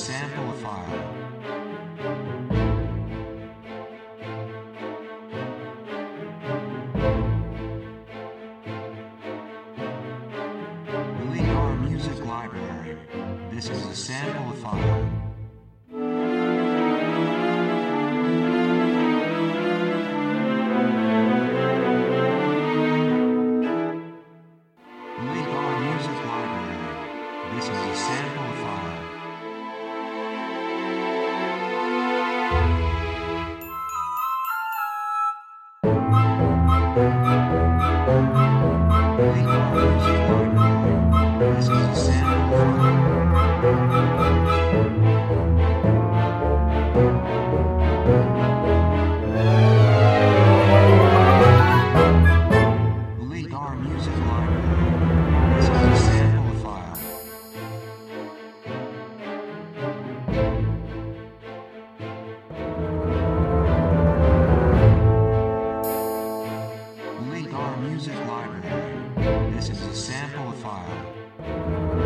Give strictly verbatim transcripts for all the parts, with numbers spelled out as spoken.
sample file. Delete our music library. This is a sample file. Delete our music library. This is a sample file. Delete our music library. This is a sample file. Delete our music library. This is a sample file. Delete our music library. This is a sample file.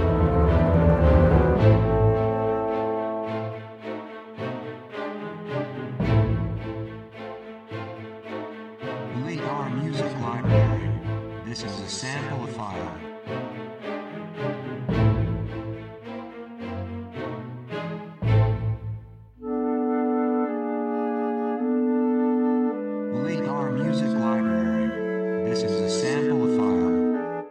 Delete our music library. This is a sample file. Delete our music library. This is a sample file.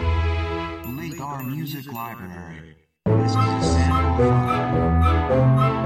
Delete our music library. This is a sample file.